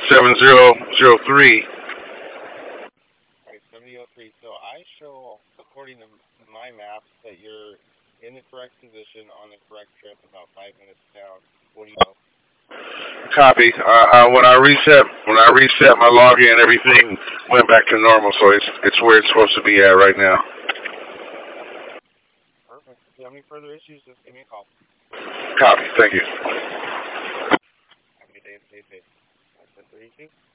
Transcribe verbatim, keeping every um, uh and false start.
seven zero zero three. Alright, seventy oh three. So I show, according to my maps, that you're in the correct position on the correct trip about five minutes down. What do you know? Copy. Uh, uh, when I reset, when I reset my login, everything went back to normal. So it's it's where it's supposed to be at right now. Perfect. If you have any further issues, just give me a call. Copy. Thank you. Have a good day and stay safe. That's it for E C.